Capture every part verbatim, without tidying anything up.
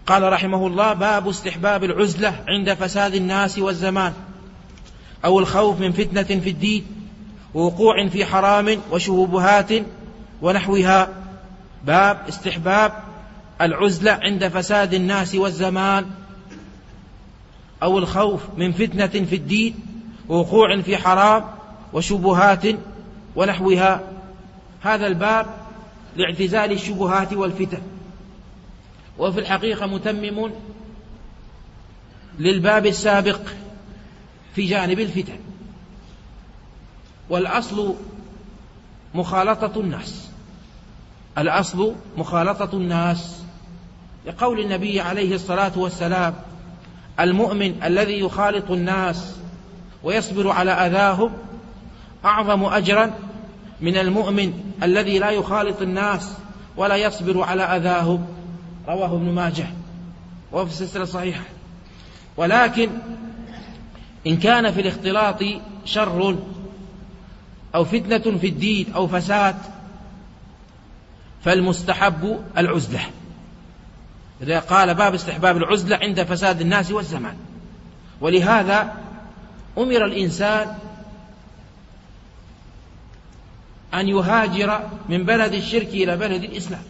قال رحمه الله: باب استحباب العزلة عند فساد الناس والزمان، أو الخوف من فتنة في الدين ووقوع في حرام وشبهات ونحوها. باب استحباب العزلة عند فساد الناس والزمان، أو الخوف من فتنة في الدين ووقوع في حرام وشبهات ونحوها. هذا الباب لاعتزال الشبهات والفتن، وفي الحقيقة متمم للباب السابق في جانب الفتن. والأصل مخالطة الناس، الأصل مخالطة الناس، لقول النبي عليه الصلاة والسلام: المؤمن الذي يخالط الناس ويصبر على أذاهم أعظم أجرا من المؤمن الذي لا يخالط الناس ولا يصبر على أذاهم. رواه ابن ماجه وفي السلسلة الصحيحة. ولكن إن كان في الاختلاط شر أو فتنة في الدين أو فساد فالمستحب العزلة. إذا قال باب استحباب العزلة عند فساد الناس والزمان. ولهذا أمر الإنسان أن يهاجر من بلد الشرك إلى بلد الإسلام،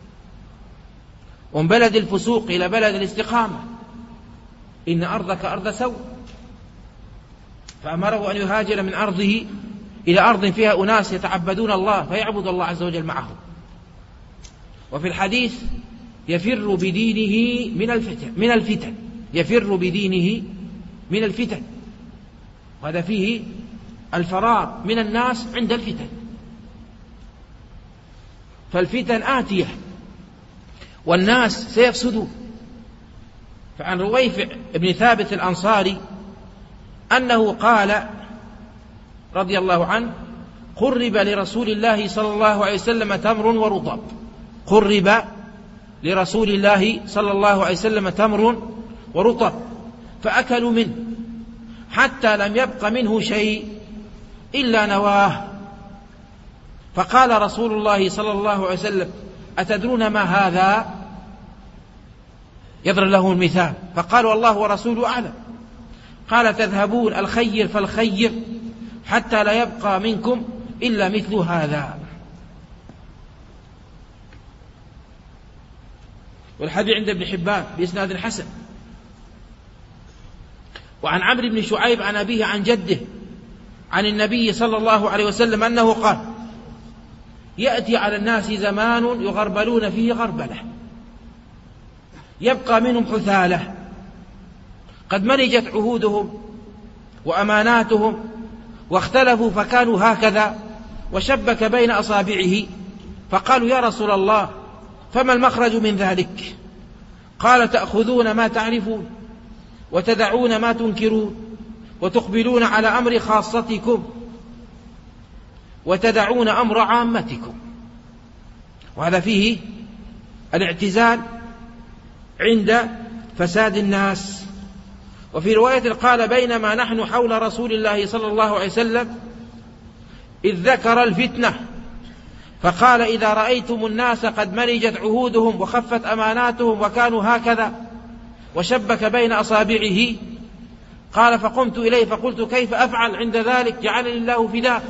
ومن بلد الفسوق إلى بلد الاستقامة. إن أرضك أرض سوء، فأمره أن يهاجر من أرضه إلى أرض فيها أناس يتعبدون الله فيعبد الله عز وجل معهم. وفي الحديث: يفر بدينه من الفتن من الفتن يفر بدينه من الفتن. وهذا فيه الفرار من الناس عند الفتن، فالفتن آتية والناس سيفسدون. فعن رويفع بن ثابت الأنصاري أنه قال رضي الله عنه: قرب لرسول الله صلى الله عليه وسلم تمر ورطب قرب لرسول الله صلى الله عليه وسلم تمر ورطب فأكلوا منه حتى لم يبق منه شيء إلا نواه. فقال رسول الله صلى الله عليه وسلم: أتدرون ما هذا؟ يضرب له المثال، فقالوا: الله ورسوله أعلم. قال: تذهبون الخير فالخير حتى لا يبقى منكم إلا مثل هذا. والحديث عند ابن حبان بإسناد حسن. وعن عمرو بن شعيب عن أبيه عن جده عن النبي صلى الله عليه وسلم أنه قال: يأتي على الناس زمان يغربلون فيه غربلة، يبقى منهم حثالة قد ملجت عهودهم وأماناتهم واختلفوا فكانوا هكذا، وشبك بين أصابعه. فقالوا: يا رسول الله، فما المخرج من ذلك؟ قال: تأخذون ما تعرفون وتدعون ما تنكرون وتقبلون على أمر خاصتكم وتدعون أمر عامتكم. وهذا فيه الاعتزال عند فساد الناس. وفي رواية قال: بينما نحن حول رسول الله صلى الله عليه وسلم إذ ذكر الفتنة فقال: إذا رأيتم الناس قد ملجت عهودهم وخفت أماناتهم وكانوا هكذا، وشبك بين أصابعه. قال: فقمت إليه فقلت: كيف أفعل عند ذلك؟ جعلني الله فداك.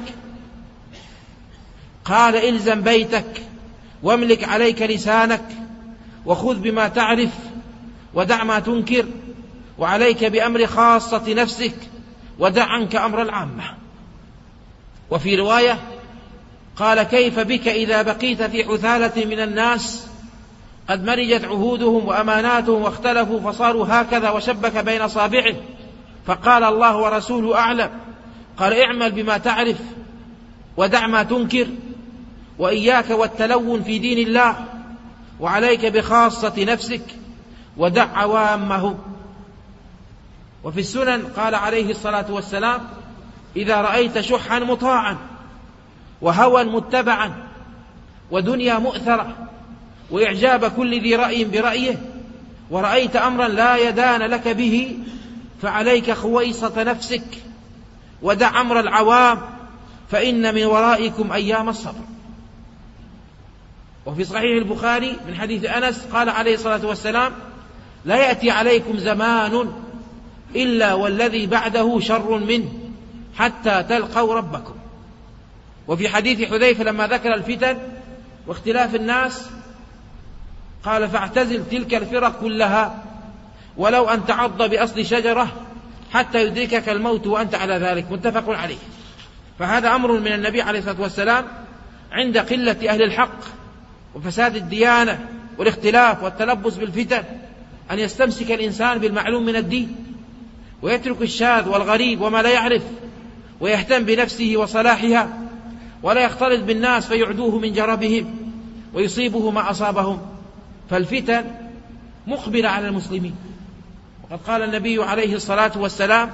قال: إلزم بيتك واملك عليك لسانك وخذ بما تعرف ودع ما تنكر، وعليك بأمر خاصة نفسك ودع عنك أمر العامة. وفي رواية قال: كيف بك إذا بقيت في حثالة من الناس قد مرجت عهودهم وأماناتهم واختلفوا فصاروا هكذا، وشبك بين أصابعه. فقال: الله ورسوله أعلم. قال: اعمل بما تعرف ودع ما تنكر، وإياك والتلون في دين الله، وعليك بخاصة نفسك ودع عوامه. وفي السنن قال عليه الصلاة والسلام: إذا رأيت شحا مطاعا وهوى متبعا ودنيا مؤثرة وإعجاب كل ذي رأي برأيه، ورأيت أمرا لا يدان لك به، فعليك خويصة نفسك ودع أمر العوام، فإن من ورائكم أيام الصبر. وفي صحيح البخاري من حديث أنس قال عليه الصلاة والسلام: لا يأتي عليكم زمان إلا والذي بعده شر منه حتى تلقوا ربكم. وفي حديث حذيفة لما ذكر الفتن واختلاف الناس قال فاعتزل تلك الفرق كلها ولو أن تعض بأصل شجرة حتى يدركك الموت وأنت على ذلك، متفق عليه. فهذا أمر من النبي عليه الصلاة والسلام عند قلة أهل الحق وفساد الديانة والاختلاف والتلبس بالفتن أن يستمسك الإنسان بالمعلوم من الدين ويترك الشاذ والغريب وما لا يعرف ويهتم بنفسه وصلاحها، ولا يختلط بالناس فيعدوه من جربهم ويصيبه ما أصابهم. فالفتن مقبلة على المسلمين، وقد قال النبي عليه الصلاة والسلام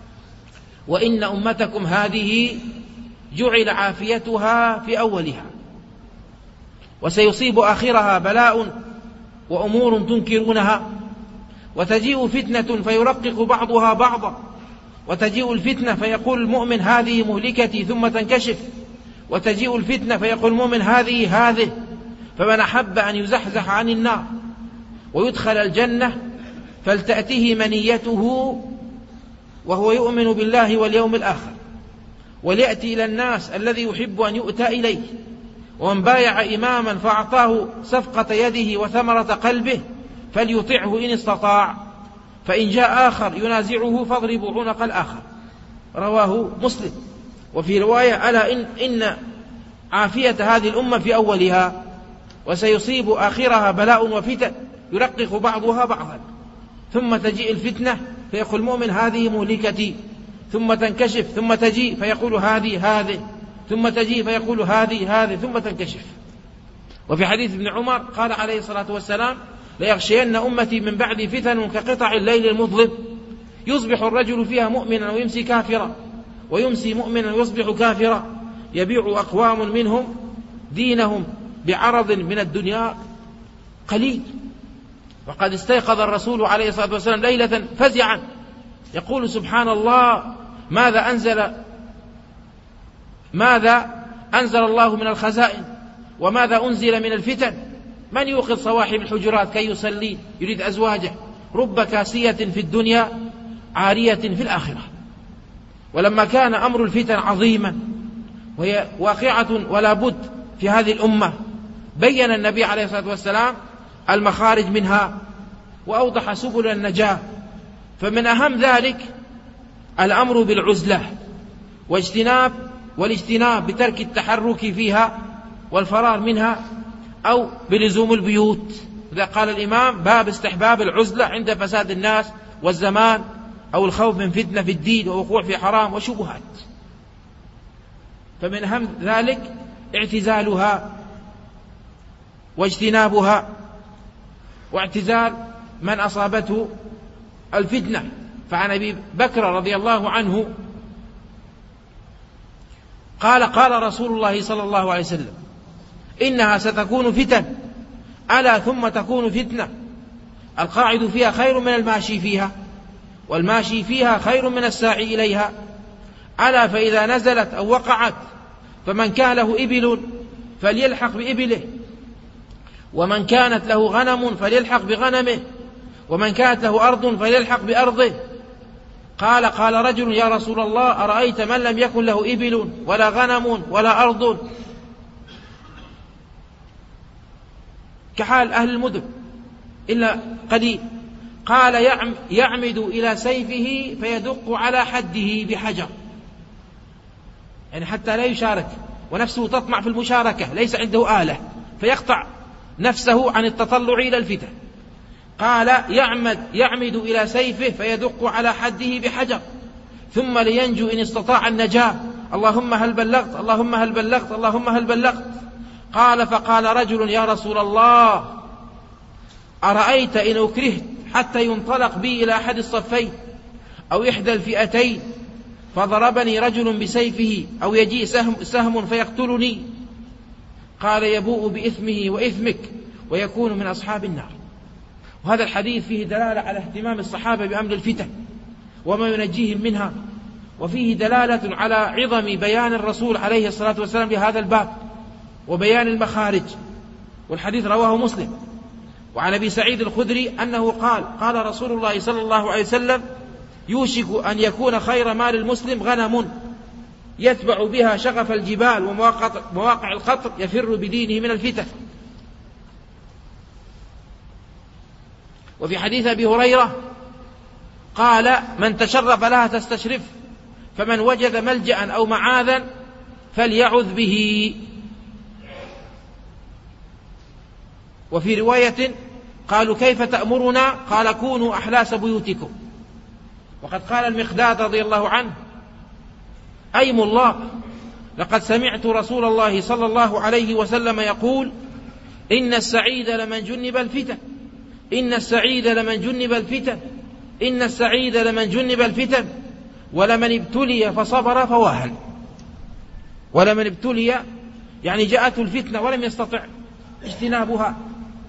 وإن أمتكم هذه جعل عافيتها في أولها وسيصيب آخرها بلاء وأمور تنكرونها، وتجيء فتنة فيرقق بعضها بعضا، وتجيء الفتنة فيقول المؤمن هذه مهلكتي ثم تنكشف، وتجيء الفتنة فيقول المؤمن هذه هذه. فمن أحب أن يزحزح عن النار ويدخل الجنة فلتأته منيته وهو يؤمن بالله واليوم الآخر، وليأتي إلى الناس الذي يحب أن يؤتى إليه. ومن بايع إماما فأعطاه صفقة يده وثمرة قلبه فليطعه إن استطاع، فإن جاء آخر ينازعه فاضربوا عنق الآخر. رواه مسلم. وفي رواية ألا إن, إن عافية هذه الأمة في أولها وسيصيب آخرها بلاء وفتن يرقق بعضها بعضا، ثم تجيء الفتنة فيقول المؤمن هذه مهلكتي، ثم تنكشف، ثم تجيء فيقول هذه هذه، ثم تجيء فيقول هذه هذه، ثم تنكشف. وفي حديث ابن عمر قال عليه الصلاة والسلام ليغشين أمتي من بعد فتن كقطع الليل المظلم يصبح الرجل فيها مؤمنا ويمسي كافرا، ويمسي مؤمنا ويصبح كافرا، يبيع أقوام منهم دينهم بعرض من الدنيا قليل. وقد استيقظ الرسول عليه الصلاة والسلام ليلة فزعا يقول سبحان الله ماذا أنزل ماذا أنزل الله من الخزائن وماذا أنزل من الفتن، من يوقظ صواحب الحجرات كي يصلي يريد أزواجه، رب كاسية في الدنيا عارية في الآخرة. ولما كان أمر الفتن عظيما وهي واقعة ولا بد في هذه الأمة بين النبي عليه الصلاة والسلام المخارج منها وأوضح سبل النجاة. فمن أهم ذلك الأمر بالعزلة واجتناب والاجتناب بترك التحرك فيها والفرار منها أو بلزوم البيوت. إذا قال الإمام باب استحباب العزلة عند فساد الناس والزمان أو الخوف من فتنة في الدين ووقوع في حرام وشبهات. فمن أهم ذلك اعتزالها واجتنابها واعتزال من أصابته الفتنة. فعن أبي بكر رضي الله عنه قال قال رسول الله صلى الله عليه وسلم إنها ستكون فتن ألا ثم تكون فتنة القاعد فيها خير من الماشي فيها والماشي فيها خير من الساعي إليها، ألا فإذا نزلت أو وقعت فمن كان له إبل فليلحق بإبله، ومن كانت له غنم فليلحق بغنمه، ومن كانت له أرض فليلحق بأرضه. قال قال رجل يا رسول الله أرأيت من لم يكن له إبل ولا غنم ولا أرض كحال أهل المدن إلا قليل؟ قال يعمد إلى سيفه فيدق على حده بحجر، يعني حتى لا يشارك ونفسه تطمع في المشاركة، ليس عنده آلة فيقطع نفسه عن التطلع إلى الفتن. قال يعمد, يعمد إلى سيفه فيدق على حده بحجر ثم لينجو إن استطاع النجاة، اللهم هل بلغت اللهم هل بلغت اللهم هل بلغت. قال فقال رجل يا رسول الله أرأيت إن أكرهت حتى ينطلق بي إلى أحد الصفين أو إحدى الفئتين فضربني رجل بسيفه أو يجيء سهم, سهم فيقتلني؟ قال يبوء بإثمه وإثمك ويكون من أصحاب النار. وهذا الحديث فيه دلالة على اهتمام الصحابة بأمر الفتن وما ينجيهم منها، وفيه دلالة على عظم بيان الرسول عليه الصلاة والسلام لهذا الباب وبيان المخارج. والحديث رواه مسلم. وعن أبي سعيد الخدري أنه قال قال رسول الله صلى الله عليه وسلم يوشك أن يكون خير مال المسلم غنم يتبع بها شغف الجبال ومواقع القطر يفر بدينه من الفتن. وفي حديث أبي هريرة قال من تشرف لها تستشرف، فمن وجد ملجأ أو معاذا فليعذ به. وفي رواية قالوا كيف تأمرنا؟ قال كونوا أحلاس بيوتكم. وقد قال المقداد رضي الله عنه أيم الله لقد سمعت رسول الله صلى الله عليه وسلم يقول إن السعيد لمن جنب الفتن إن السعيد لمن جنب الفتن إن السعيد لمن جنب الفتن ولمن ابتلي فصبر فواهن. ولمن ابتلي يعني جاءته الفتنة ولم يستطع اجتنابها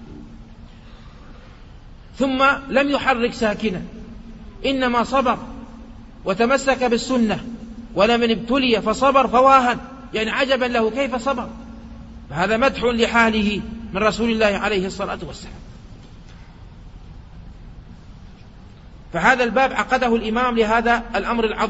ثم لم يحرك ساكنا، إنما صبر وتمسك بالسنة. ولمن ابتلي فصبر فواهن يعني عجبا له كيف صبر. فهذا مدح لحاله من رسول الله عليه الصلاة والسلام. فهذا الباب عقده الإمام لهذا الأمر العظيم.